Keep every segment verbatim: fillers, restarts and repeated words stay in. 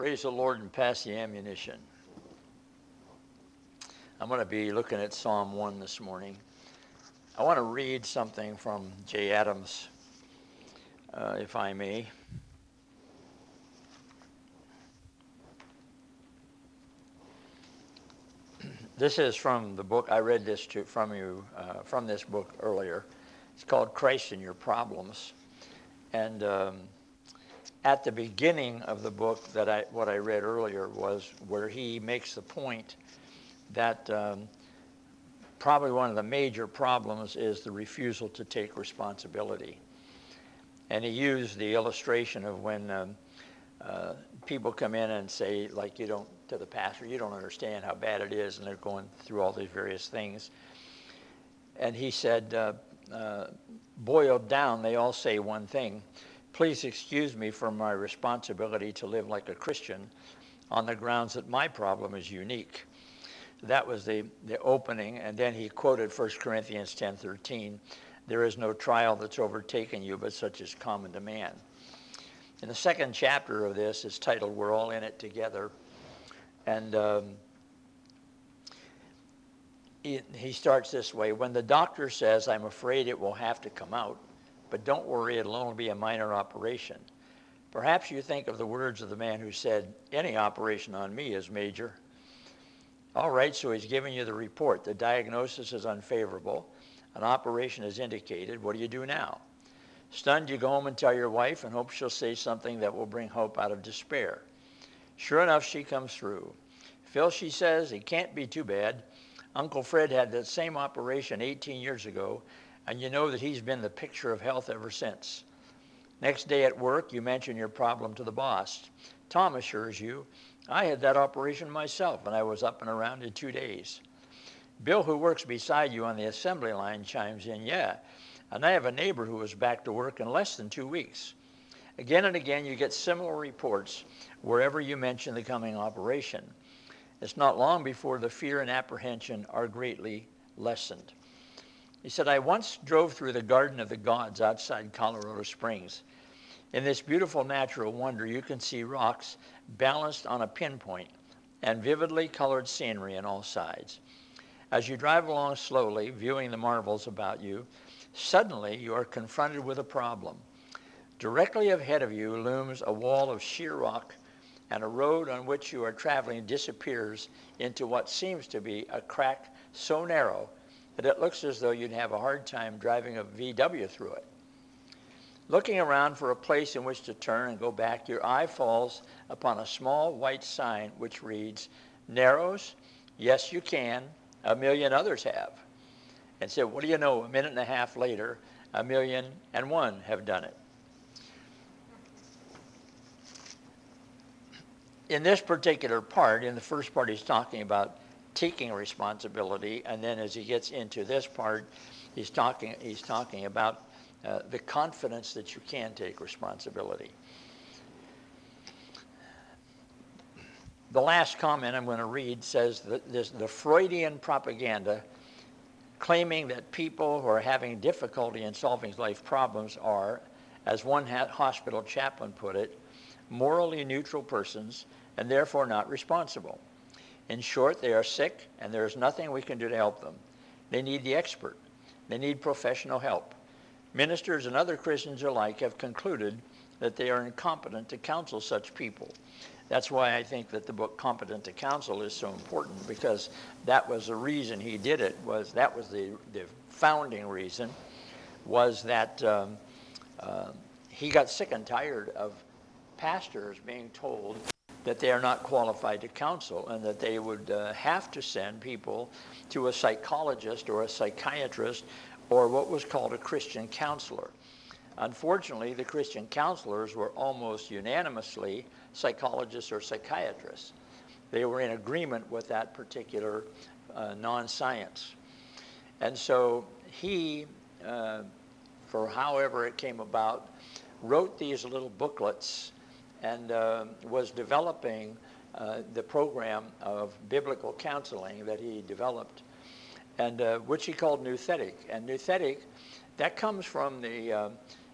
Praise the Lord and pass the ammunition. I'm going to be looking at Psalm one this morning. I want to read something from Jay Adams, uh, if I may. This is from the book. I read this to, from you, uh, from this book earlier. It's called Christ and Your Problems. And um, at the beginning of the book, that I what I read earlier was where he makes the point that um, probably one of the major problems is the refusal to take responsibility. And he used the illustration of when um, uh, people come in and say, like, you don't, to the pastor, you don't understand how bad it is, and they're going through all these various things. And he said, uh, uh, boiled down, they all say one thing: please excuse me for my responsibility to live like a Christian on the grounds that my problem is unique. That was the, the opening, and then he quoted First Corinthians ten thirteen. There is no trial that's overtaken you, but such is common to man. And the second chapter of this is titled We're All in It Together. And um, he, he starts this way: when the doctor says, I'm afraid it will have to come out, but don't worry, it'll only be a minor operation. Perhaps you think of the words of the man who said, any operation on me is major. All right, so he's giving you the report. The diagnosis is unfavorable. An operation is indicated. What do you do now? Stunned, you go home and tell your wife and hope she'll say something that will bring hope out of despair. Sure enough, she comes through. Phil, she says, it can't be too bad. Uncle Fred had that same operation eighteen years ago, and you know that he's been the picture of health ever since. Next day at work, you mention your problem to the boss. Tom assures you, I had that operation myself, and I was up and around in two days. Bill, who works beside you on the assembly line, chimes in, yeah, and I have a neighbor who was back to work in less than two weeks. Again and again, you get similar reports wherever you mention the coming operation. It's not long before the fear and apprehension are greatly lessened. He said, I once drove through the Garden of the Gods outside Colorado Springs. In this beautiful natural wonder, you can see rocks balanced on a pinpoint and vividly colored scenery on all sides. As you drive along slowly, viewing the marvels about you, suddenly you are confronted with a problem. Directly ahead of you looms a wall of sheer rock, and a road on which you are traveling disappears into what seems to be a crack so narrow that it looks as though you'd have a hard time driving a V W through it. Looking around for a place in which to turn and go back, your eye falls upon a small white sign which reads, Narrows? Yes, you can. A million others have. And said, what do you know, a minute and a half later, a million and one have done it. In this particular part, in the first part, he's talking about taking responsibility, and then as he gets into this part, he's talking, he's talking about uh, the confidence that you can take responsibility. The last comment I'm going to read says that this, the Freudian propaganda claiming that people who are having difficulty in solving life problems are, as one hospital chaplain put it, morally neutral persons and therefore not responsible. In short, they are sick and there is nothing we can do to help them. They need the expert. They need professional help. Ministers and other Christians alike have concluded that they are incompetent to counsel such people. That's why I think that the book Competent to Counsel is so important, because that was the reason he did it, was that was the, the founding reason, was that um, uh, he got sick and tired of pastors being told that they are not qualified to counsel and that they would uh, have to send people to a psychologist or a psychiatrist or what was called a Christian counselor. Unfortunately, the Christian counselors were almost unanimously psychologists or psychiatrists. They were in agreement with that particular uh, non-science. And so he, uh, for however it came about, wrote these little booklets and uh, was developing uh, the program of biblical counseling that he developed, and uh, which he called Nouthetic. And Nouthetic, that comes from the uh,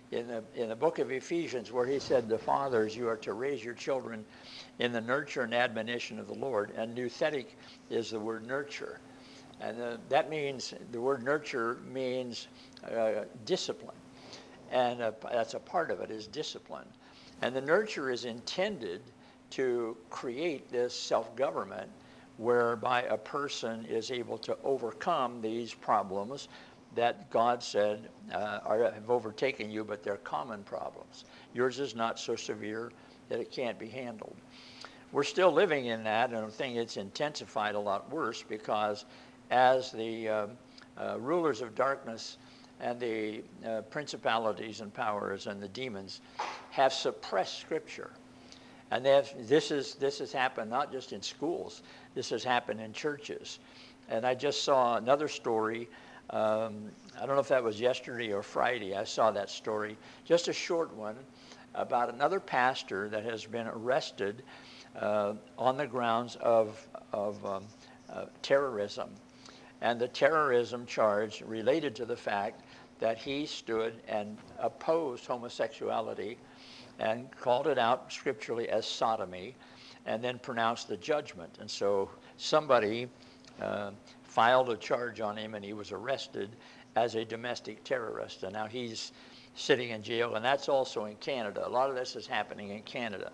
in the, in the book of Ephesians, where he said to fathers, you are to raise your children in the nurture and admonition of the Lord. And nouthetic is the word nurture. And uh, that means, the word nurture means uh, discipline. And uh, that's a part of it, is discipline. And the nurture is intended to create this self-government whereby a person is able to overcome these problems that God said uh, are, have overtaken you, but they're common problems. Yours is not so severe that it can't be handled. We're still living in that, and I think it's intensified a lot worse because as the uh, uh, rulers of darkness and the uh, principalities and powers and the demons have suppressed Scripture. And they have, this, is, this has happened not just in schools, this has happened in churches. And I just saw another story, um, I don't know if that was yesterday or Friday, I saw that story, just a short one, about another pastor that has been arrested uh, on the grounds of, of um, uh, terrorism. And the terrorism charge related to the fact that he stood and opposed homosexuality and called it out scripturally as sodomy, and then pronounced the judgment. And so somebody uh, filed a charge on him, and he was arrested as a domestic terrorist. And now he's sitting in jail, and that's also in Canada. A lot of this is happening in Canada.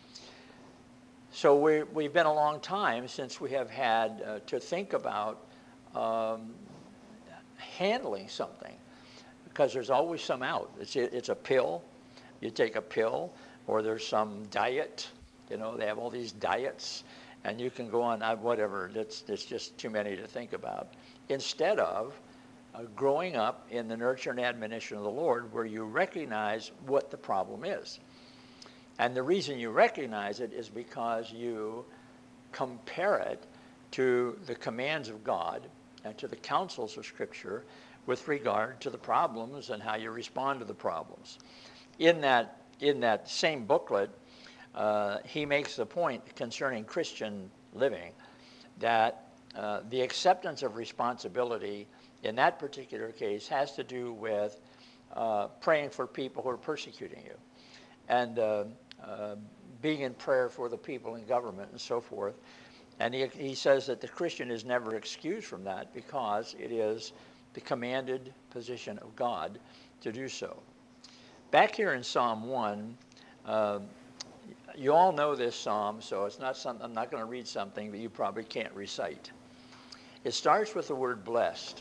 So we, we've been a long time since we have had uh, to think about um, handling something, because there's always some out. It's, it's a pill. You take a pill, or there's some diet. You know, they have all these diets, and you can go on, uh, whatever. It's, it's just too many to think about. Instead of uh, growing up in the nurture and admonition of the Lord, where you recognize what the problem is. And the reason you recognize it is because you compare it to the commands of God and to the counsels of Scripture with regard to the problems and how you respond to the problems. In that, in that same booklet, uh, he makes the point concerning Christian living that uh, the acceptance of responsibility in that particular case has to do with uh, praying for people who are persecuting you, and uh, uh, being in prayer for the people in government and so forth. And he, he says that the Christian is never excused from that because it is the commanded position of God to do so. Back here in Psalm one, uh, you all know this psalm, so it's not something, I'm not going to read something that you probably can't recite. It starts with the word blessed.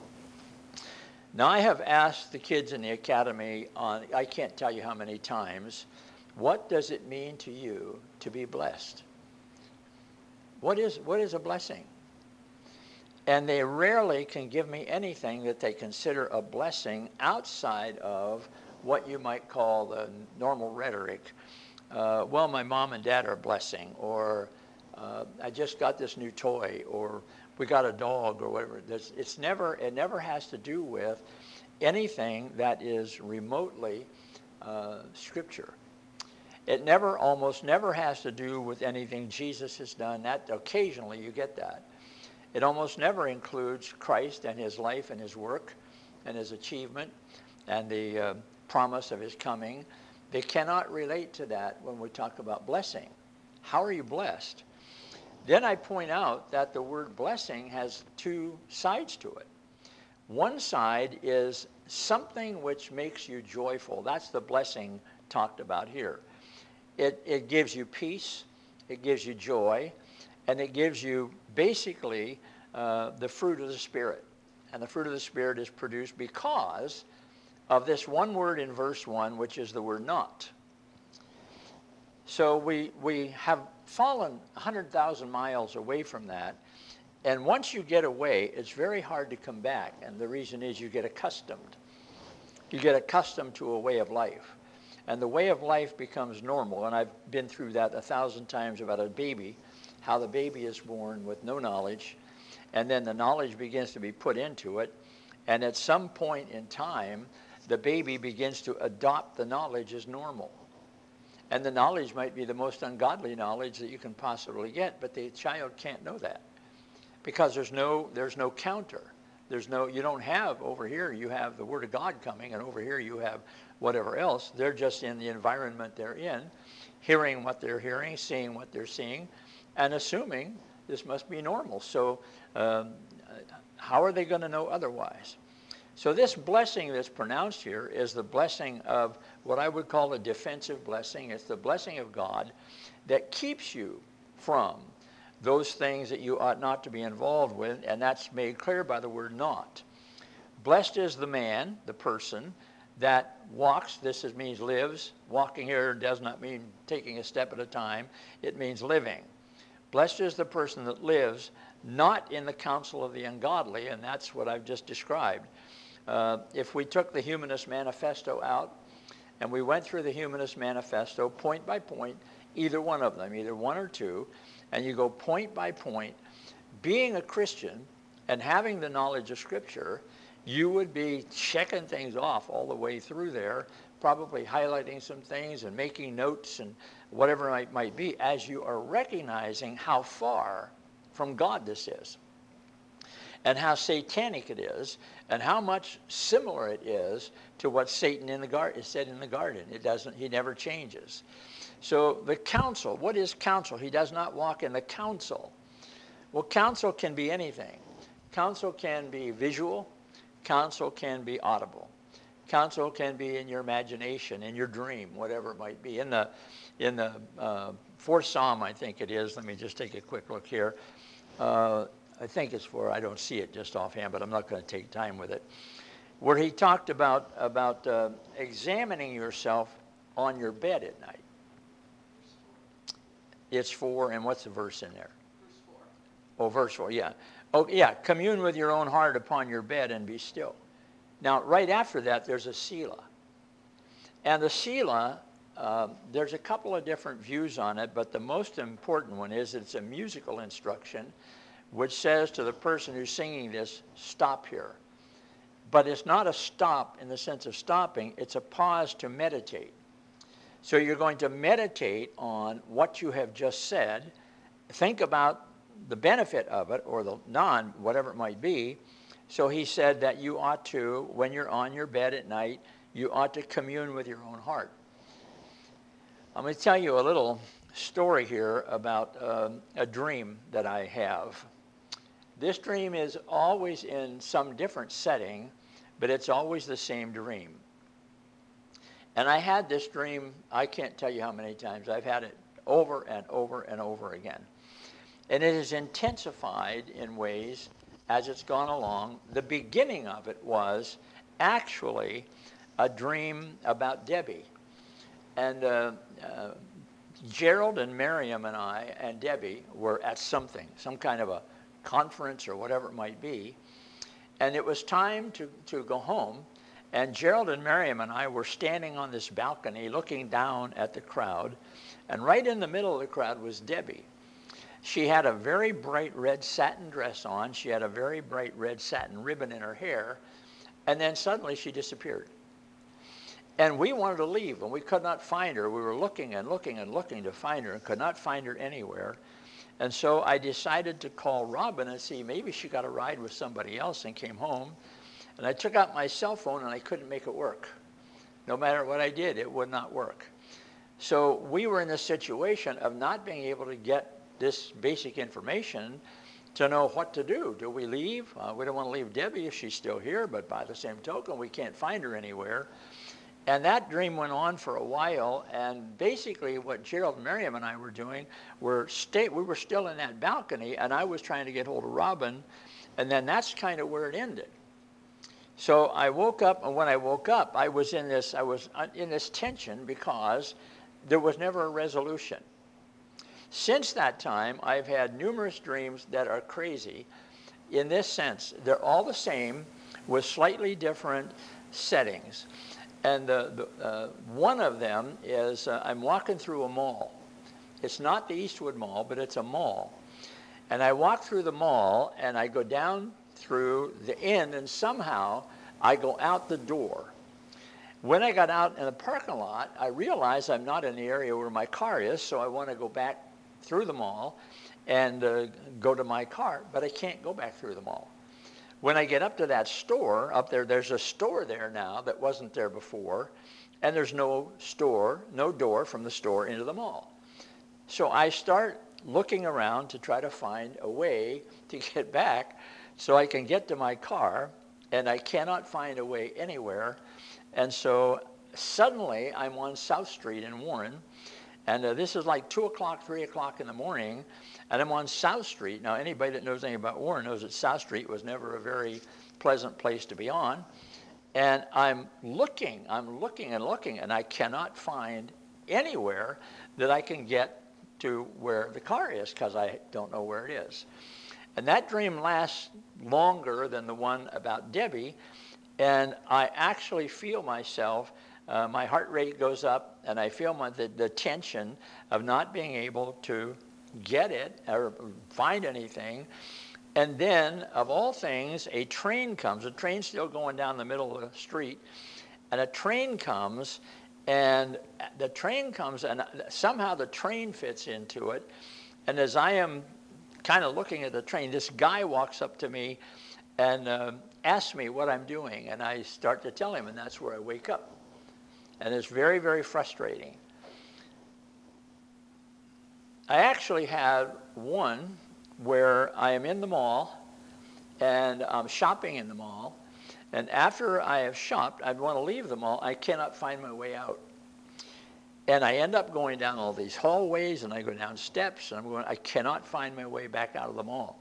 Now, I have asked the kids in the academy on, I can't tell you how many times, what does it mean to you to be blessed? What is, what is a blessing? And they rarely can give me anything that they consider a blessing outside of what you might call the normal rhetoric. Uh, well, my mom and dad are a blessing, or uh, I just got this new toy, or we got a dog, or whatever. It's, it's never, it never has to do with anything that is remotely uh, Scripture. It never, almost never has to do with anything Jesus has done. That occasionally you get that. It almost never includes Christ and his life and his work and his achievement and the uh, promise of his coming. They cannot relate to that when we talk about blessing. How are you blessed? Then I point out that the word blessing has two sides to it. One side is something which makes you joyful. That's the blessing talked about here. It, it gives you peace, it gives you joy, and it gives you basically uh, the fruit of the Spirit. And the fruit of the Spirit is produced because of this one word in verse one, which is the word not. So we, we have fallen one hundred thousand miles away from that. And once you get away, it's very hard to come back. And the reason is you get accustomed. You get accustomed to a way of life. And the way of life becomes normal. And I've been through that a thousand times about a baby, how the baby is born with no knowledge. And then the knowledge begins to be put into it. And at some point in time, the baby begins to adopt the knowledge as normal. And the knowledge might be the most ungodly knowledge that you can possibly get, but the child can't know that because there's no, there's no counter. There's no, you don't have over here, you have the Word of God coming, and over here you have whatever else. They're just in the environment they're in, hearing what they're hearing, seeing what they're seeing, and assuming this must be normal. So um, how are they going to know otherwise? So this blessing that's pronounced here is the blessing of what I would call a defensive blessing. It's the blessing of God that keeps you from those things that you ought not to be involved with, and that's made clear by the word not. Blessed is the man, the person, that walks, this is, means lives. Walking here does not mean taking a step at a time. It means living. Blessed is the person that lives not in the counsel of the ungodly, and that's what I've just described. Uh, if we took the Humanist Manifesto out and we went through the Humanist Manifesto point by point, either one of them, either one or two, and you go point by point, being a Christian and having the knowledge of Scripture, you would be checking things off all the way through there, probably highlighting some things and making notes and whatever it might, might be, as you are recognizing how far from God this is, and how satanic it is, and how much similar it is to what Satan in the garden said in the garden. It doesn't, he never changes. So the counsel, what is counsel? He does not walk in the counsel. Well, counsel can be anything. Counsel can be visual. Counsel can be audible. Counsel can be in your imagination, in your dream, whatever it might be. In the, in the uh, fourth Psalm, I think it is. Let me just take a quick look here. Uh, I think it's for, I don't see it just offhand, but I'm not going to take time with it, where he talked about, about uh, examining yourself on your bed at night. It's for, and what's the verse in there? Verse four. Oh, verse four, yeah. Oh, yeah, commune with your own heart upon your bed and be still. Now, right after that, there's a Selah. And the Selah, uh, there's a couple of different views on it, but the most important one is it's a musical instruction which says to the person who's singing this, stop here. But it's not a stop in the sense of stopping, it's a pause to meditate. So you're going to meditate on what you have just said, think about the benefit of it, or the non, whatever it might be. So he said that you ought to, when you're on your bed at night, you ought to commune with your own heart. I'm going to tell you a little story here about um, a dream that I have. This dream is always in some different setting, but it's always the same dream. And I had this dream, I can't tell you how many times. I've had it over and over and over again. And it has intensified in ways as it's gone along. The beginning of it was actually a dream about Debbie. And uh, uh, Gerald and Miriam and I and Debbie were at something, some kind of a conference or whatever it might be. And it was time to, to go home. And Gerald and Miriam and I were standing on this balcony looking down at the crowd. And right in the middle of the crowd was Debbie. She had a very bright red satin dress on. She had a very bright red satin ribbon in her hair. And then suddenly she disappeared. And we wanted to leave, and we could not find her. We were looking and looking and looking to find her and could not find her anywhere. And so I decided to call Robin and see maybe she got a ride with somebody else and came home. And I took out my cell phone and I couldn't make it work. No matter what I did, it would not work. So we were in this situation of not being able to get this basic information to know what to do. Do we leave? Uh, we don't want to leave Debbie if she's still here, but by the same token, we can't find her anywhere. And that dream went on for a while, and basically what Gerald and Miriam and I were doing, were stay, we were still in that balcony, and I was trying to get hold of Robin, and then that's kind of where it ended. So I woke up, and when I woke up, I was in this, I was in this tension because there was never a resolution. Since that time, I've had numerous dreams that are crazy in this sense. They're all the same with slightly different settings. And the, the, uh, one of them is uh, I'm walking through a mall. It's not the Eastwood Mall, but it's a mall. And I walk through the mall, and I go down through the end, and somehow I go out the door. When I got out in the parking lot, I realized I'm not in the area where my car is, so I want to go back through the mall and uh, go to my car, but I can't go back through the mall. When I get up to that store up there, there's a store there now that wasn't there before, and there's no store, no door from the store into the mall. So I start looking around to try to find a way to get back so I can get to my car, and I cannot find a way anywhere. And so suddenly I'm on South Street in Warren, and uh, this is like two o'clock, three o'clock in the morning, and I'm on South Street. Now, anybody that knows anything about Warren knows that South Street was never a very pleasant place to be on. And I'm looking, I'm looking and looking, and I cannot find anywhere that I can get to where the car is because I don't know where it is. And that dream lasts longer than the one about Debbie, and I actually feel myself, uh, my heart rate goes up, and I feel my, the, the tension of not being able to get it or find anything. And then, of all things, a train comes. A train's still going down the middle of the street, and a train comes, and the train comes, and somehow the train fits into it. And as I am kind of looking at the train, this guy walks up to me and uh, asks me what I'm doing. And I start to tell him, and that's where I wake up. And it's very, very frustrating. I actually had one where I am in the mall, and I'm shopping in the mall. And after I have shopped, I want to leave the mall. I cannot find my way out. And I end up going down all these hallways, and I go down steps, and I'm going, I cannot find my way back out of the mall.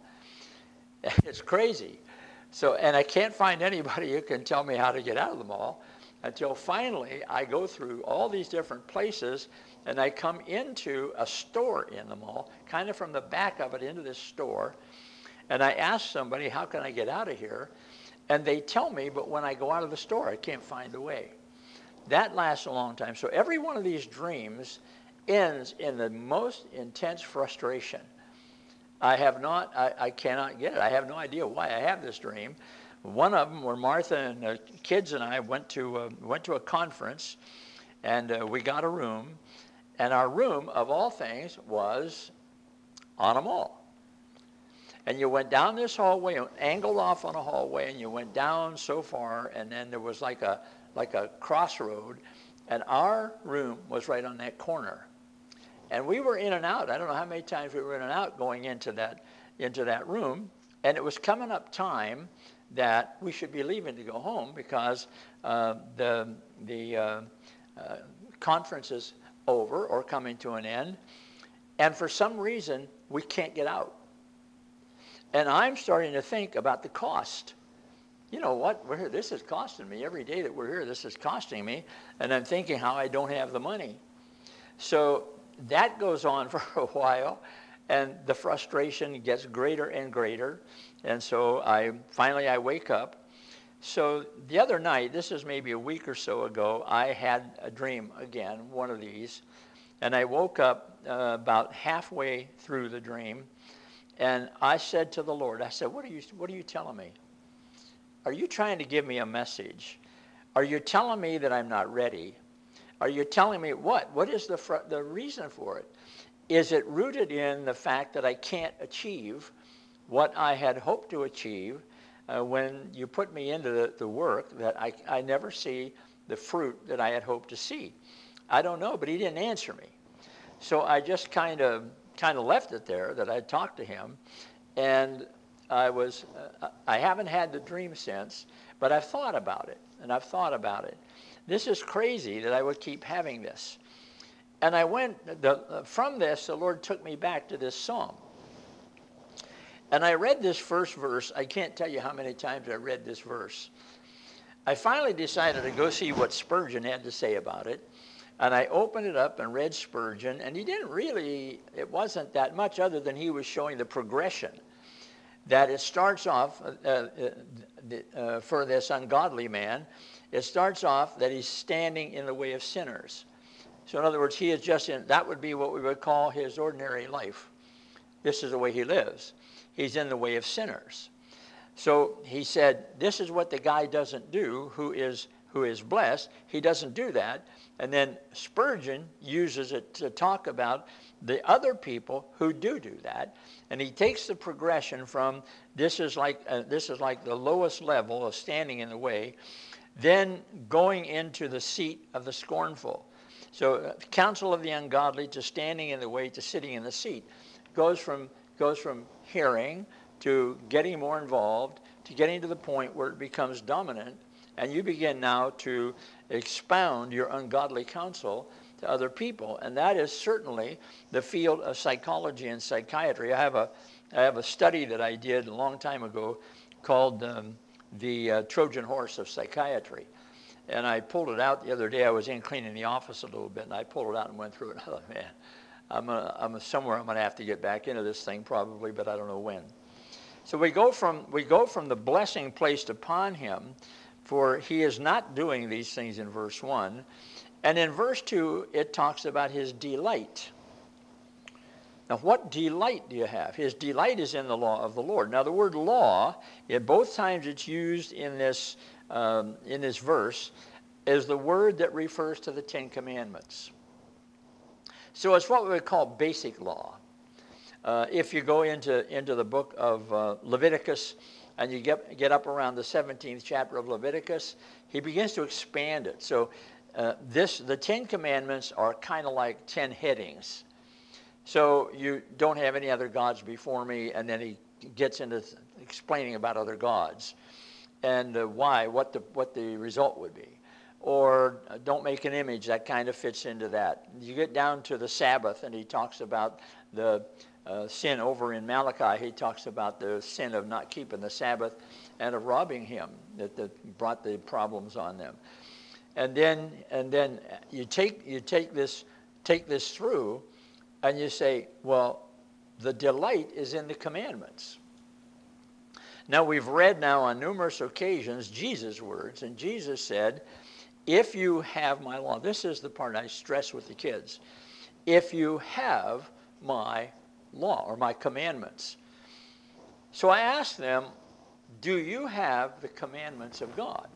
It's crazy. So, and I can't find anybody who can tell me how to get out of the mall until finally I go through all these different places, and I come into a store in the mall, kind of from the back of it into this store. And I ask somebody, how can I get out of here? And they tell me, but when I go out of the store, I can't find the way. That lasts a long time. So every one of these dreams ends in the most intense frustration. I have not, I, I cannot get it. I have no idea why I have this dream. One of them where Martha and the kids and I went to, uh, went to a conference, and uh, we got a room. And our room, of all things, was on a mall. And you went down this hallway, angled off on a hallway, and you went down so far, and then there was like a like a crossroad, and our room was right on that corner. And we were in and out. I don't know how many times we were in and out going into that into that room, and it was coming up time that we should be leaving to go home because uh, the the uh, uh, conference is over or coming to an end, and for some reason we can't get out. And I'm starting to think about the cost. You know what, we're here, this is costing me. Every day that we're here, this is costing me. And I'm thinking how I don't have the money. So that goes on for a while, and the frustration gets greater and greater. And so I finally I wake up. So the other night, this is maybe a week or so ago, I had a dream again, one of these. And I woke up uh, about halfway through the dream. And I said to the Lord, I said, what are you, what are you telling me? Are you trying to give me a message? Are you telling me that I'm not ready? Are you telling me what? What is the, fr- the reason for it? Is it rooted in the fact that I can't achieve what I had hoped to achieve uh, when you put me into the, the work, that I, I never see the fruit that I had hoped to see? I don't know, but he didn't answer me. So I just kind of kind of left it there, that I talked to him, and I was, uh, I haven't had the dream since, but I've thought about it, and I've thought about it. This is crazy that I would keep having this. And I went, the, uh, from this, the Lord took me back to this psalm. And I read this first verse. I can't tell you how many times I read this verse. I finally decided to go see what Spurgeon had to say about it. And I opened it up and read Spurgeon, and he didn't really, it wasn't that much other than he was showing the progression. That it starts off, uh, uh, uh, for this ungodly man, it starts off that he's standing in the way of sinners. So in other words, he is just in, that would be what we would call his ordinary life. This is the way he lives. He's in the way of sinners. So he said, this is what the guy doesn't do who is who is blessed. He doesn't do that. And then Spurgeon uses it to talk about the other people who do do that. And he takes the progression from this is like uh, this is like the lowest level of standing in the way, then going into the seat of the scornful. So uh, counsel of the ungodly to standing in the way to sitting in the seat goes from goes from hearing to getting more involved to getting to the point where it becomes dominant, and you begin now to expound your ungodly counsel to other people. And that is certainly the field of psychology and psychiatry. I have a I have a study that I did a long time ago called um, the uh, Trojan horse of psychiatry. And I pulled it out the other day. I was in cleaning the office a little bit, and I pulled it out and went through it. I thought, man, I'm, gonna, I'm somewhere I'm going to have to get back into this thing probably, but I don't know when. So we go from we go from the blessing placed upon him, for he is not doing these things in verse one. And in verse two, it talks about his delight. Now, what delight do you have? His delight is in the law of the Lord. Now, the word law, at both times it's used in this um, in this verse, is the word that refers to the Ten Commandments. So it's what we would call basic law. Uh, if you go into, into the book of uh, Leviticus and you get, get up around the seventeenth chapter of Leviticus, he begins to expand it. So uh, this the Ten Commandments are kind of like ten headings. So you don't have any other gods before me, and then he gets into explaining about other gods and uh, why, what the, what the result would be. Or uh, don't make an image, that kind of fits into that. You get down to the Sabbath, and he talks about the Uh, sin over in Malachi. He talks about the sin of not keeping the Sabbath and of robbing him that, that brought the problems on them. And then and then you take you take this take this through, and you say, well, the delight is in the commandments. Now we've read now on numerous occasions Jesus' words, and Jesus said, if you have my law, this is the part I stress with the kids, if you have my law or my commandments. So I asked them, do you have the commandments of God?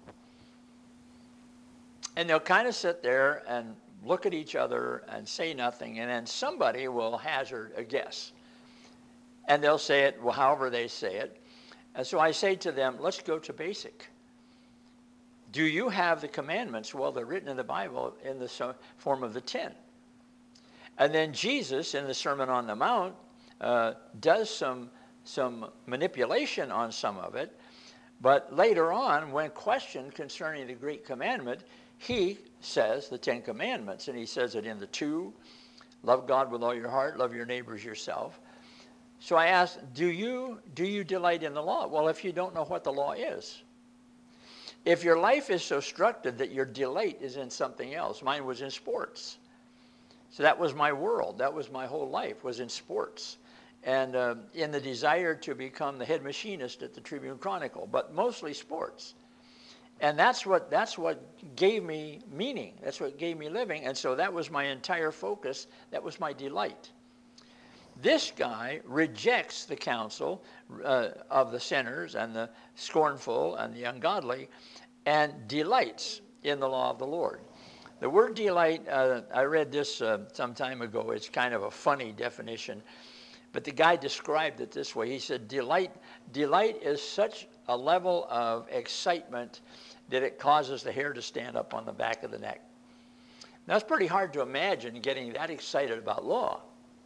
And they'll kind of sit there and look at each other and say nothing, and then somebody will hazard a guess. And they'll say it well, however they say it. And so I say to them, let's go to basic. Do you have the commandments? Well, they're written in the Bible in the form of the ten. And then Jesus, in the Sermon on the Mount, uh, does some, some manipulation on some of it. But later on, when questioned concerning the great commandment, he says the Ten Commandments, and he says it in the two, love God with all your heart, love your neighbors yourself. So I asked, do you, do you delight in the law? Well, if you don't know what the law is. If your life is so structured that your delight is in something else, mine was in sports. So that was my world. That was my whole life, was in sports. And uh, in the desire to become the head machinist at the Tribune Chronicle, but mostly sports. And that's what, that's what gave me meaning. That's what gave me living. And so that was my entire focus. That was my delight. This guy rejects the counsel uh, of the sinners and the scornful and the ungodly and delights in the law of the Lord. The word delight, uh, I read this uh, some time ago. It's kind of a funny definition. But the guy described it this way. He said, delight, delight is such a level of excitement that it causes the hair to stand up on the back of the neck. Now, it's pretty hard to imagine getting that excited about law.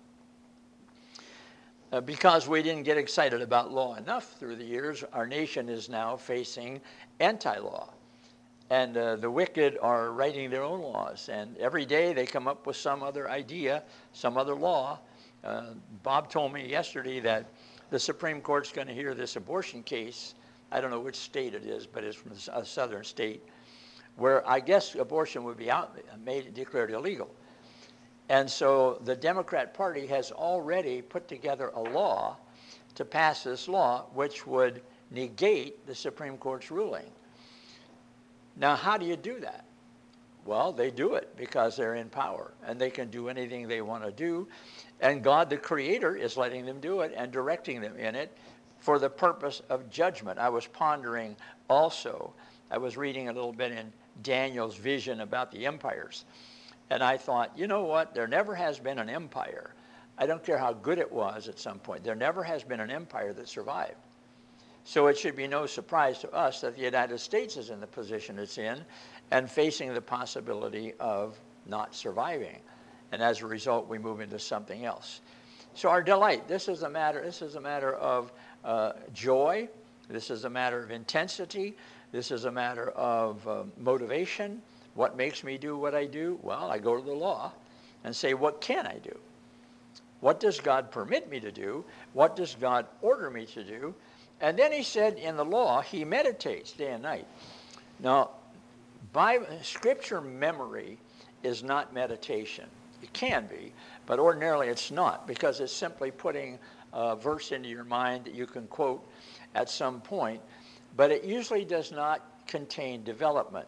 Uh, because we didn't get excited about law enough through the years, our nation is now facing anti-law. And uh, the wicked are writing their own laws. And every day they come up with some other idea, some other law. Uh, Bob told me yesterday that the Supreme Court's going to hear this abortion case. I don't know which state it is, but it's from a southern state, where I guess abortion would be out, made declared illegal. And so the Democrat Party has already put together a law to pass this law, which would negate the Supreme Court's ruling. Now, how do you do that? Well, they do it because they're in power, and they can do anything they want to do. And God, the Creator, is letting them do it and directing them in it for the purpose of judgment. I was pondering also, I was reading a little bit in Daniel's vision about the empires. And I thought, you know what? There never has been an empire. I don't care how good it was at some point. There never has been an empire that survived. So it should be no surprise to us that the United States is in the position it's in and facing the possibility of not surviving. And as a result, we move into something else. So our delight, this is a matter, this is a matter of uh, joy. This is a matter of intensity. This is a matter of uh, motivation. What makes me do what I do? Well, I go to the law and say, what can I do? What does God permit me to do? What does God order me to do? And then he said in the law, he meditates day and night. Now, Bible, scripture memory is not meditation. It can be, but ordinarily it's not, because it's simply putting a verse into your mind that you can quote at some point, but it usually does not contain development.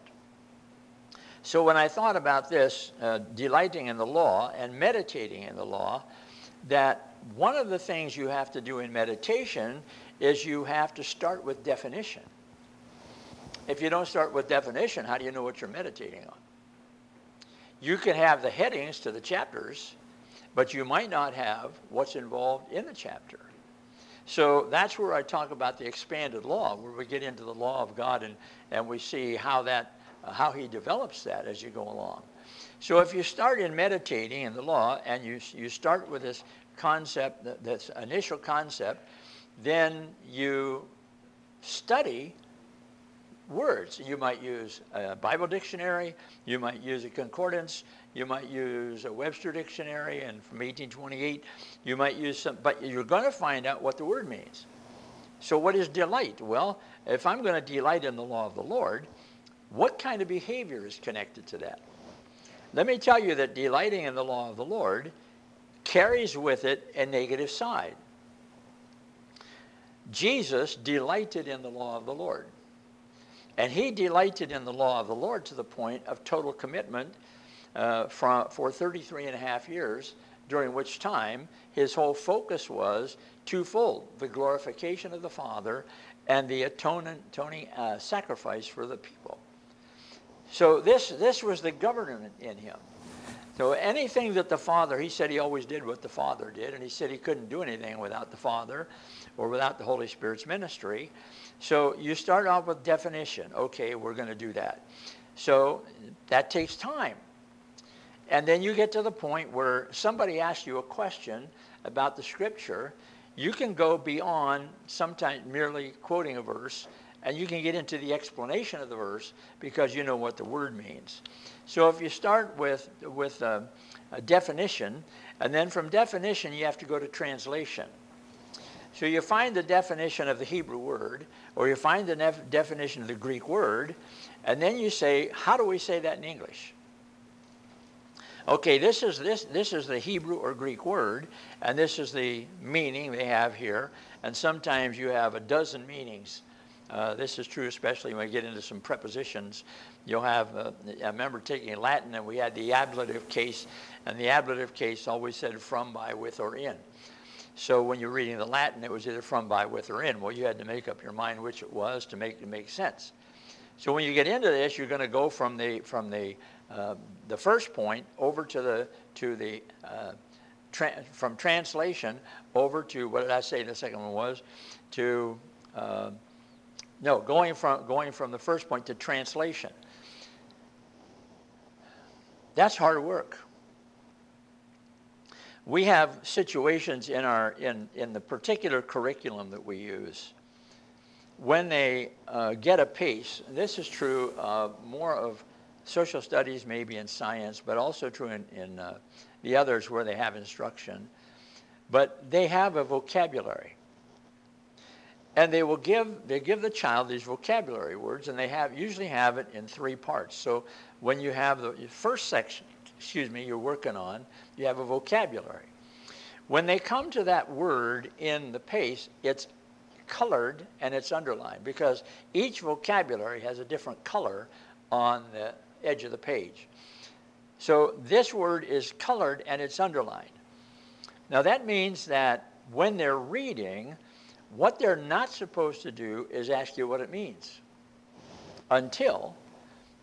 So when I thought about this, uh, delighting in the law and meditating in the law, that one of the things you have to do in meditation is you have to start with definition. If you don't start with definition, how do you know what you're meditating on? You can have the headings to the chapters, but you might not have what's involved in the chapter. So that's where I talk about the expanded law, where we get into the law of God and, and we see how that uh, how he develops that as you go along. So if you start in meditating in the law and you you start with this concept, this initial concept, then you study words. You might use a Bible dictionary, you might use a concordance, you might use a Webster dictionary, and from eighteen twenty-eight, you might use some, but you're going to find out what the word means. So what is delight? Well, if I'm going to delight in the law of the Lord, what kind of behavior is connected to that? Let me tell you that delighting in the law of the Lord carries with it a negative side. Jesus delighted in the law of the Lord. And he delighted in the law of the Lord to the point of total commitment uh, from, for thirty-three and a half years, during which time his whole focus was twofold: the glorification of the Father and the atoning, atoning uh, sacrifice for the people. So this, this was the government in him. So anything that the Father, he said he always did what the Father did, and he said he couldn't do anything without the Father or without the Holy Spirit's ministry. So you start off with definition. Okay, we're going to do that. So that takes time. And then you get to the point where somebody asks you a question about the Scripture. You can go beyond sometimes merely quoting a verse, and you can get into the explanation of the verse because you know what the word means. So if you start with, with a, a definition, and then from definition you have to go to translation. So you find the definition of the Hebrew word, or you find the nef- definition of the Greek word, and then you say, how do we say that in English? Okay, this is this this is the Hebrew or Greek word, and this is the meaning they have here. And sometimes you have a dozen meanings. Uh, this is true especially when we get into some prepositions. You'll have, uh, I remember taking Latin, and we had the ablative case, and the ablative case always said from, by, with, or in. So when you're reading the Latin, it was either from, by, with, or in. Well, you had to make up your mind which it was to make it make sense. So when you get into this, you're going to go from the from the uh, the first point over to the to the uh, tra- from translation over to, what did I say the second one was? To uh, no, going from going from the first point to translation. That's hard work. We have situations in our in, in the particular curriculum that we use. When they uh, get a pace, this is true uh, more of social studies, maybe in science, but also true in, in uh, the others where they have instruction. But they have a vocabulary. And they will give, they give the child these vocabulary words, and they have usually have it in three parts. So when you have the first section, excuse me, you're working on, you have a vocabulary. When they come to that word in the pace, it's colored and it's underlined, because each vocabulary has a different color on the edge of the page. So this word is colored and it's underlined. Now that means that when they're reading, what they're not supposed to do is ask you what it means until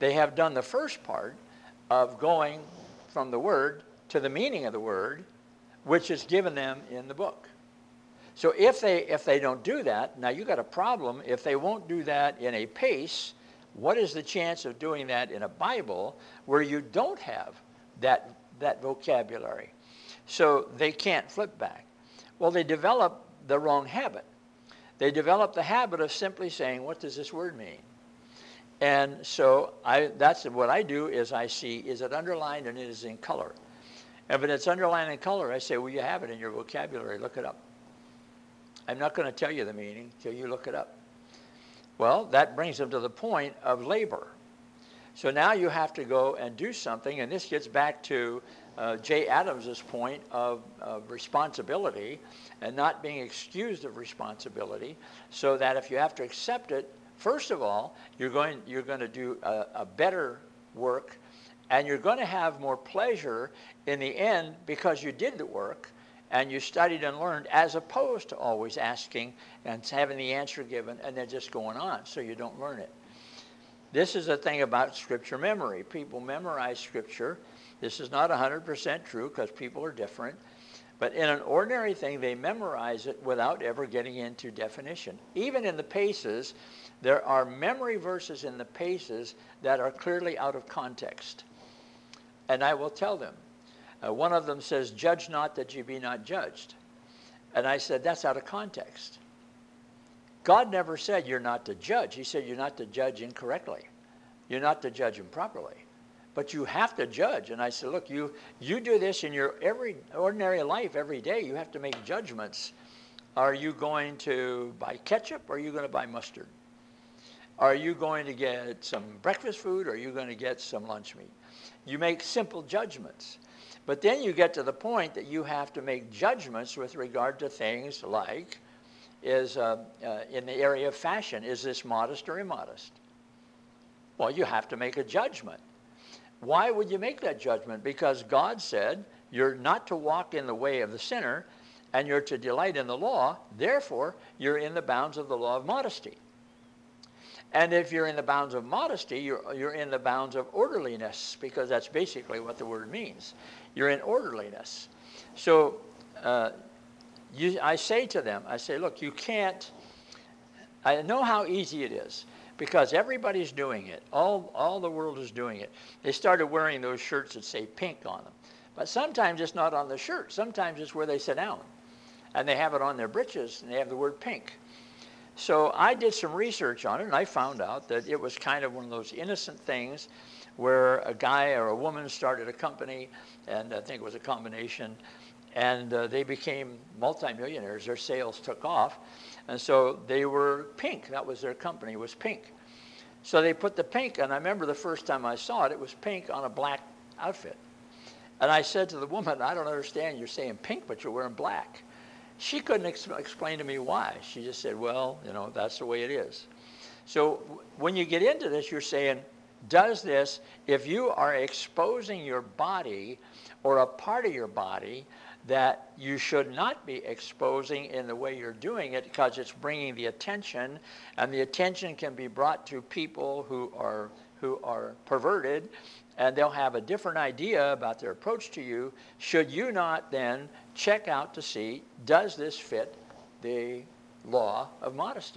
They have done the first part of going from the word to the meaning of the word, which is given them in the book. So if they if they don't do that, now you got a problem. If they won't do that in a pace, what is the chance of doing that in a Bible where you don't have that that vocabulary? So they can't flip back. Well, they develop the wrong habit. They develop the habit of simply saying, what does this word mean? And so I, that's what I do is I see, is it underlined and it is in color? And if it's underlined in color, I say, well, you have it in your vocabulary, look it up. I'm not going to tell you the meaning till you look it up. Well, that brings them to the point of labor. So now you have to go and do something, and this gets back to uh, Jay Adams's point of, of responsibility and not being excused of responsibility, so that if you have to accept it, first of all, you're going, you're going to do a, a better work, and you're going to have more pleasure in the end because you did the work and you studied and learned, as opposed to always asking and having the answer given and then just going on so you don't learn it. This is the thing about Scripture memory. People memorize Scripture. This is not one hundred percent true because people are different. But in an ordinary thing, they memorize it without ever getting into definition. Even in the Paces, there are memory verses in the Paces that are clearly out of context. And I will tell them. Uh, one of them says, judge not that ye be not judged. And I said, that's out of context. God never said you're not to judge. He said you're not to judge incorrectly. You're not to judge improperly. But you have to judge. And I said, look, you, you do this in your every ordinary life every day. You have to make judgments. Are you going to buy ketchup or are you going to buy mustard? Are you going to get some breakfast food or are you going to get some lunch meat? You make simple judgments. But then you get to the point that you have to make judgments with regard to things like, is uh, uh, in the area of fashion, is this modest or immodest? Well, you have to make a judgment. Why would you make that judgment? Because God said you're not to walk in the way of the sinner and you're to delight in the law. Therefore, you're in the bounds of the law of modesty. And if you're in the bounds of modesty, you're, you're in the bounds of orderliness, because that's basically what the word means. You're in orderliness. So uh, you, I say to them, I say, look, you can't, I know how easy it is, because everybody's doing it. All, all the world is doing it. They started wearing those shirts that say pink on them. But sometimes it's not on the shirt. Sometimes it's where they sit down. And they have it on their breeches, and they have the word pink. So I did some research on it, and I found out that it was kind of one of those innocent things where a guy or a woman started a company, and I think it was a combination, and uh, they became multimillionaires. Their sales took off, and so they were pink. That was their company, was pink. So they put the pink, and I remember the first time I saw it, it was pink on a black outfit. And I said to the woman, I don't understand, you're saying pink, but you're wearing black. She couldn't ex explain to me why. She just said, well, you know, that's the way it is. So when you get into this, you're saying, does this, if you are exposing your body or a part of your body that you should not be exposing in the way you're doing it, because it's bringing the attention, and the attention can be brought to people who are, who are perverted, and they'll have a different idea about their approach to you, should you not then check out to see, does this fit the law of modesty?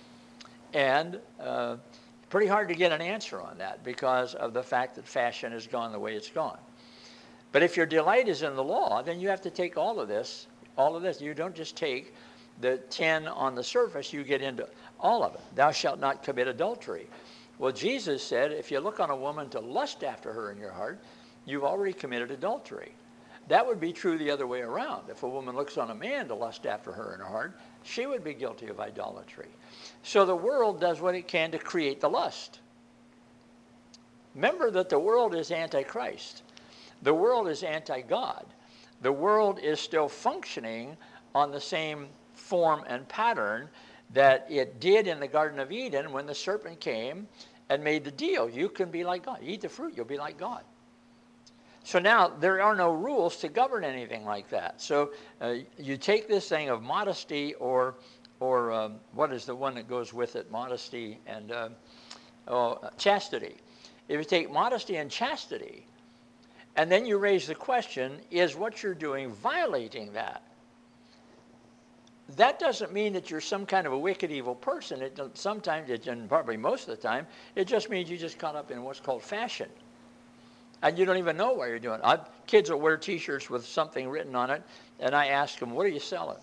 And uh, pretty hard to get an answer on that because of the fact that fashion has gone the way it's gone. But if your delight is in the law, then you have to take all of this, all of this. You don't just take the ten on the surface, you get into all of it. Thou shalt not commit adultery. Well, Jesus said, if you look on a woman to lust after her in your heart, you've already committed adultery. That would be true the other way around. If a woman looks on a man to lust after her in her heart, she would be guilty of idolatry. So the world does what it can to create the lust. Remember that the world is anti-Christ. The world is anti-God. The world is still functioning on the same form and pattern that it did in the Garden of Eden when the serpent came and made the deal. You can be like God. Eat the fruit, you'll be like God. So now there are no rules to govern anything like that. So uh, you take this thing of modesty or, or um, what is the one that goes with it? Modesty and uh, oh, chastity. if you take modesty and chastity, and then you raise the question, is what you're doing violating that? That doesn't mean that you're some kind of a wicked, evil person. It sometimes, it, and probably most of the time, it just means you just caught up in what's called fashion. And you don't even know what you're doing. I, kids will wear T-shirts with something written on it, and I ask them, what are you selling?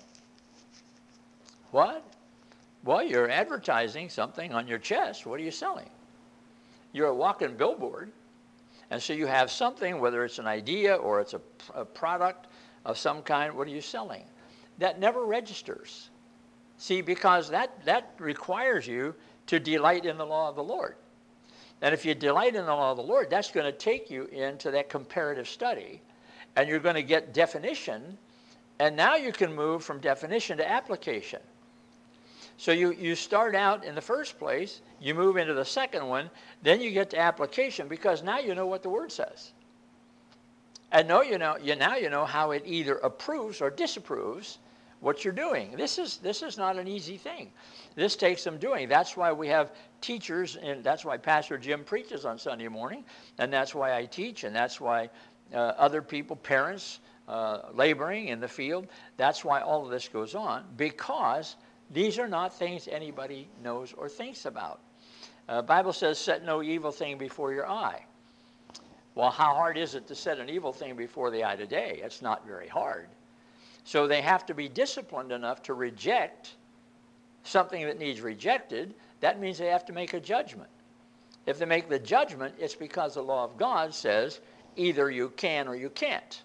What? Well, you're advertising something on your chest. What are you selling? You're a walking billboard. And so you have something, whether it's an idea or it's a, a product of some kind, what are you selling? That never registers. See, because that, that requires you to delight in the law of the Lord. And if you delight in the law of the Lord, that's going to take you into that comparative study, and you're going to get definition, and now you can move from definition to application. So you, you start out in the first place, you move into the second one, then you get to application, because now you know what the Word says. And know you know, you, now you know how it either approves or disapproves what you're doing. This is, this is not an easy thing. This takes some doing. That's why we have teachers, and that's why Pastor Jim preaches on Sunday morning, and that's why I teach, and that's why uh, other people, parents, uh, laboring in the field, that's why all of this goes on, because these are not things anybody knows or thinks about. The uh, Bible says, set no evil thing before your eye. Well, how hard is it to set an evil thing before the eye today? It's not very hard. So they have to be disciplined enough to reject something that needs rejected. That means they have to make a judgment. If they make the judgment, it's because the law of God says either you can or you can't.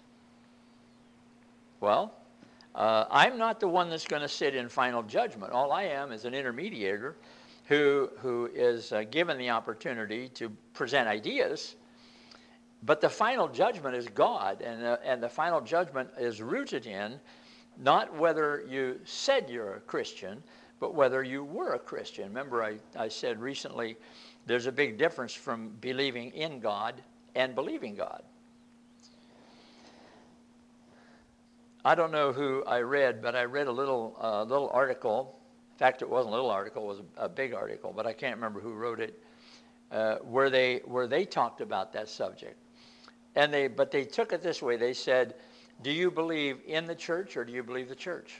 Well, uh, I'm not the one that's going to sit in final judgment. All I am is an intermediator who, who is uh, given the opportunity to present ideas. But the final judgment is God, and, uh, and the final judgment is rooted in not whether you said you're a Christian, but whether you were a Christian. Remember, I, I said recently, there's a big difference from believing in God and believing God. I don't know who I read, but I read a little, uh, little article. In fact, it wasn't a little article, it was a, a big article, but I can't remember who wrote it, uh, where they, where they talked about that subject. And they, but they took it this way. They said, do you believe in the church or do you believe the church?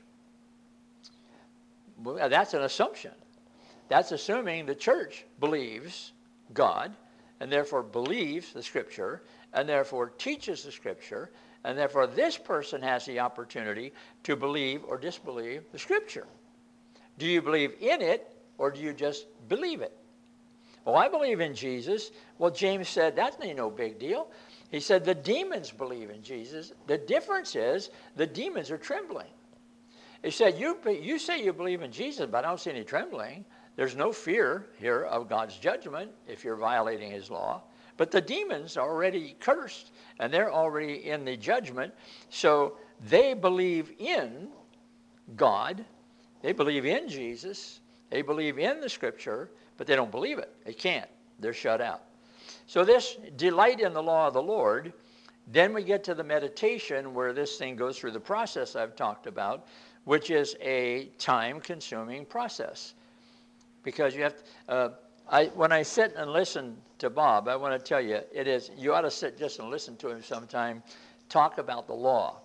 Well, that's an assumption. That's assuming the church believes God and therefore believes the Scripture and therefore teaches the Scripture, and therefore this person has the opportunity to believe or disbelieve the Scripture. Do you believe in it or do you just believe it? Well, I believe in Jesus. Well, James said, that's no big deal. He said, the demons believe in Jesus. The difference is the demons are trembling. He said, you, you say you believe in Jesus, but I don't see any trembling. There's no fear here of God's judgment if you're violating his law. But the demons are already cursed, and they're already in the judgment. So they believe in God. They believe in Jesus. They believe in the Scripture, but they don't believe it. They can't. They're shut out. So this delight in the law of the Lord, then we get to the meditation where this thing goes through the process I've talked about, which is a time-consuming process. Because you have to, uh, I, when I sit and listen to Bob, I want to tell you, it is, you ought to sit just and listen to him sometime, talk about the law.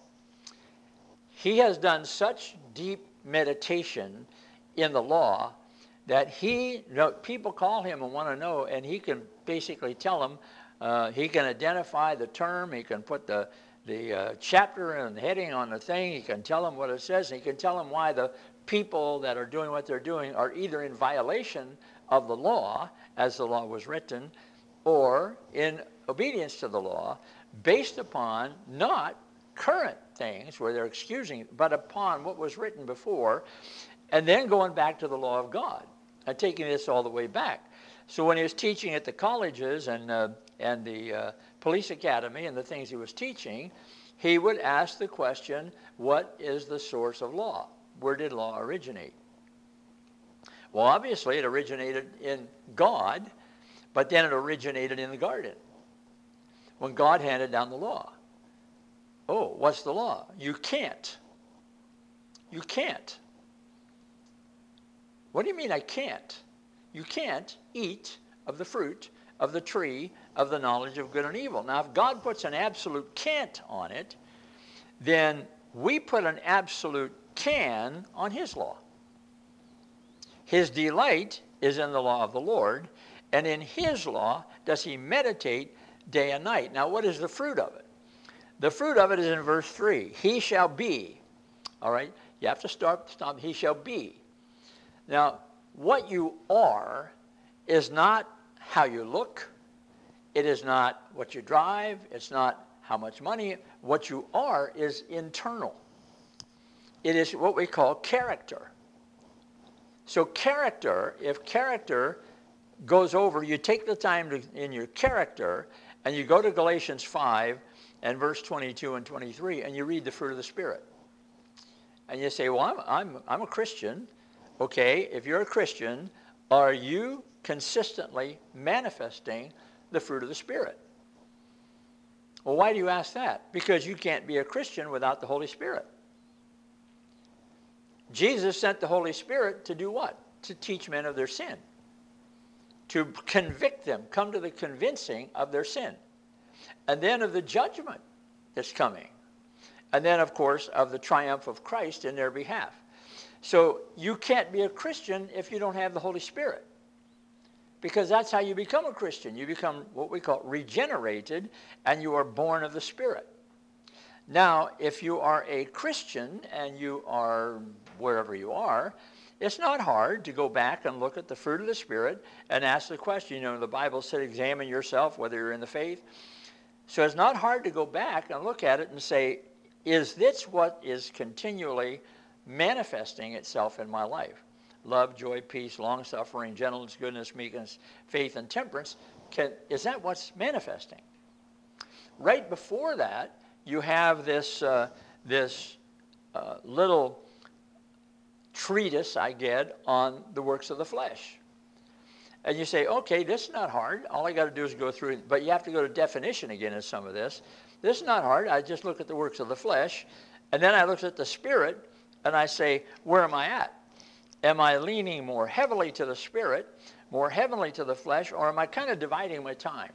He has done such deep meditation in the law that he, you know, people call him and want to know, and he can basically tell them, uh, he can identify the term, he can put the, the uh, chapter and the heading on the thing, he can tell them what it says, and he can tell them why the people that are doing what they're doing are either in violation of the law, as the law was written, or in obedience to the law, based upon not current things where they're excusing, but upon what was written before, and then going back to the law of God. And taking this all the way back. So when he was teaching at the colleges and, uh, and the uh, police academy and the things he was teaching, he would ask the question, what is the source of law? Where did law originate? Well, obviously it originated in God, but then it originated in the garden when God handed down the law. Oh, what's the law? You can't. You can't. What do you mean I can't? You can't eat of the fruit of the tree of the knowledge of good and evil. Now, if God puts an absolute can't on it, then we put an absolute can on his law. His delight is in the law of the Lord, and in his law does he meditate day and night. Now, what is the fruit of it? The fruit of it is in verse three. He shall be. All right? You have to start, stop. He shall be. Now, what you are is not how you look. It is not what you drive. It's not how much money. What you are is internal. It is what we call character. So character, if character goes over, you take the time to, in your character, and you go to Galatians five and verse twenty-two and twenty-three, and you read the fruit of the Spirit. And you say, well, I'm, I'm, I'm a Christian. Okay, if you're a Christian, are you consistently manifesting the fruit of the Spirit? Well, why do you ask that? Because you can't be a Christian without the Holy Spirit. Jesus sent the Holy Spirit to do what? To teach men of their sin. To convict them, come to the convincing of their sin. And then of the judgment that's coming. And then, of course, of the triumph of Christ in their behalf. So you can't be a Christian if you don't have the Holy Spirit. Because that's how you become a Christian. You become what we call regenerated, and you are born of the Spirit. Now, if you are a Christian and you are wherever you are, it's not hard to go back and look at the fruit of the Spirit and ask the question. You know, the Bible said, examine yourself whether you're in the faith. So it's not hard to go back and look at it and say, is this what is continually manifesting itself in my life? Love, joy, peace, long-suffering, gentleness, goodness, meekness, faith, and temperance. Can, is that what's manifesting? Right before that, you have this, uh, this uh, little treatise I get on the works of the flesh. And you say, okay, this is not hard. All I got to do is go through it. But you have to go to definition again in some of this. This is not hard. I just look at the works of the flesh. And then I look at the Spirit, and I say, where am I at? Am I leaning more heavily to the Spirit, more heavily to the flesh, or am I kind of dividing my time?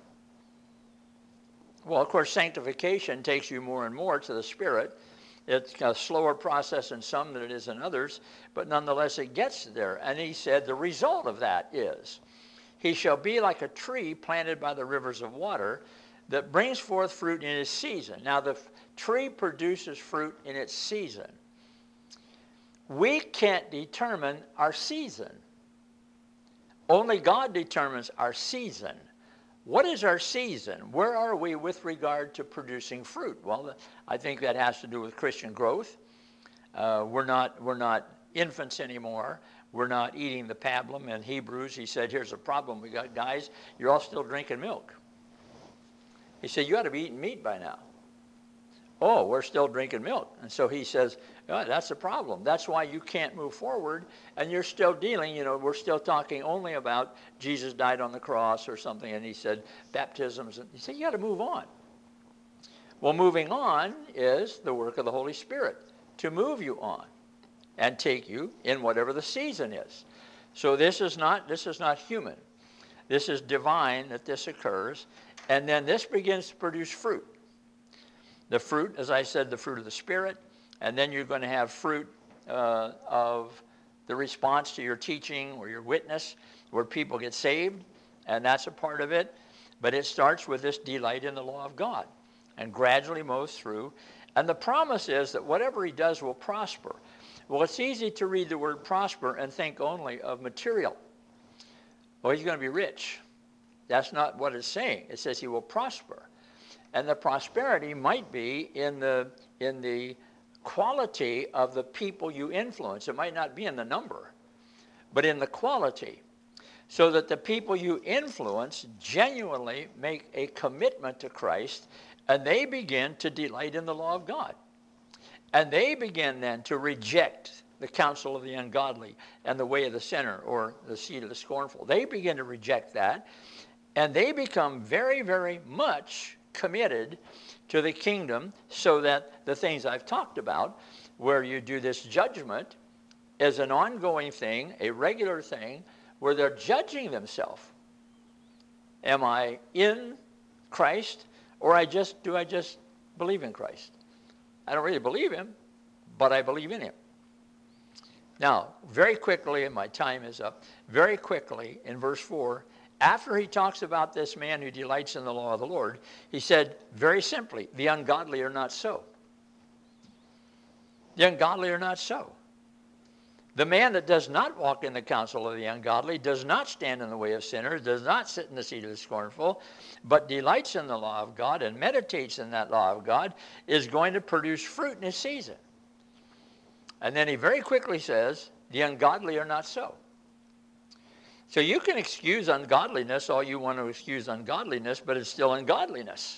Well, of course, sanctification takes you more and more to the Spirit. It's a slower process in some than it is in others, but nonetheless it gets there. And he said the result of that is, he shall be like a tree planted by the rivers of water that brings forth fruit in its season. Now the f- tree produces fruit in its season. We can't determine our season. Only God determines our season. What is our season? Where are we with regard to producing fruit? Well, I think that has to do with Christian growth. Uh, we're not we're not infants anymore. We're not eating the pablum. In Hebrews, he said, here's a problem we got, guys. You're all still drinking milk. He said, you ought to be eating meat by now. Oh, we're still drinking milk. And so he says, oh, that's a problem. That's why you can't move forward. And you're still dealing, you know, we're still talking only about Jesus died on the cross or something. And he said, baptisms. And he said, you got to move on. Well, moving on is the work of the Holy Spirit to move you on and take you in whatever the season is. So this is not, this is not human. This is divine that this occurs. And then this begins to produce fruit. The fruit, as I said, the fruit of the Spirit, and then you're going to have fruit uh, of the response to your teaching or your witness, where people get saved, and that's a part of it. But it starts with this delight in the law of God, and gradually moves through. And the promise is that whatever he does will prosper. Well, it's easy to read the word prosper and think only of material. Well, he's going to be rich. That's not what it's saying. It says he will prosper. And the prosperity might be in the in the quality of the people you influence. It might not be in the number, but in the quality. So that the people you influence genuinely make a commitment to Christ, and they begin to delight in the law of God. And they begin then to reject the counsel of the ungodly and the way of the sinner or the seed of the scornful. They begin to reject that, and they become very, very much committed to the kingdom, so that the things I've talked about, where you do this judgment, is an ongoing thing, a regular thing, where they're judging themselves. Am I in Christ, or I just do I just believe in Christ? I don't really believe him, but I believe in him. Now, very quickly, and my time is up, very quickly in verse four, after he talks about this man who delights in the law of the Lord, he said very simply, the ungodly are not so. The ungodly are not so. The man that does not walk in the counsel of the ungodly, does not stand in the way of sinners, does not sit in the seat of the scornful, but delights in the law of God and meditates in that law of God, is going to produce fruit in his season. And then he very quickly says, the ungodly are not so. So you can excuse ungodliness all you want to excuse ungodliness, but it's still ungodliness.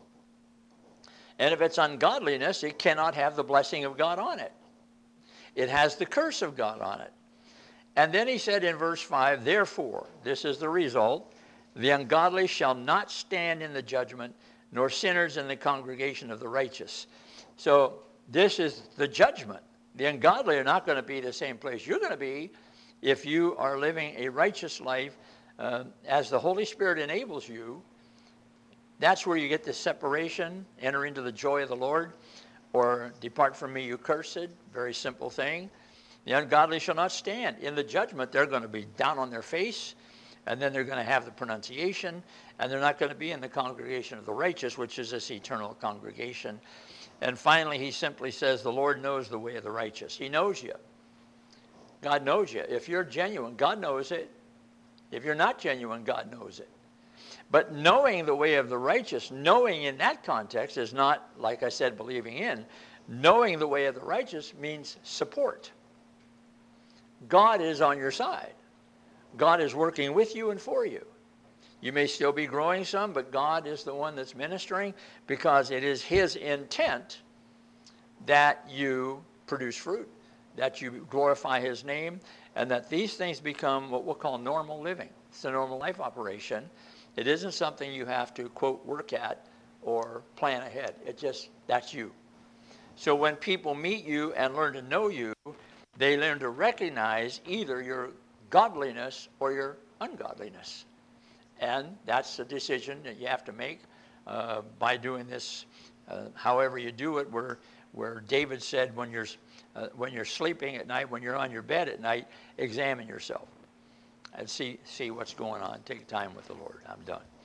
And if it's ungodliness, it cannot have the blessing of God on it. It has the curse of God on it. And then he said in verse five, therefore, this is the result, the ungodly shall not stand in the judgment, nor sinners in the congregation of the righteous. So this is the judgment. The ungodly are not going to be the same place you're going to be if you are living a righteous life uh, as the Holy Spirit enables you. That's where you get this separation, enter into the joy of the Lord, or depart from me, you cursed. Very simple thing. The ungodly shall not stand. In the judgment, they're going to be down on their face, and then they're going to have the pronunciation, and they're not going to be in the congregation of the righteous, which is this eternal congregation. And finally, he simply says, the Lord knows the way of the righteous. He knows you. God knows you. If you're genuine, God knows it. If you're not genuine, God knows it. But knowing the way of the righteous, knowing in that context is not, like I said, believing in. Knowing the way of the righteous means support. God is on your side. God is working with you and for you. You may still be growing some, but God is the one that's ministering, because it is his intent that you produce fruit, that you glorify his name, and that these things become what we'll call normal living. It's a normal life operation. It isn't something you have to, quote, work at or plan ahead. It just, that's you. So when people meet you and learn to know you, they learn to recognize either your godliness or your ungodliness. And that's a decision that you have to make uh, by doing this, uh, however you do it, where, where David said when you're, uh, when you're sleeping at night, when you're on your bed at night, examine yourself and see, see what's going on. Take time with the Lord. I'm done.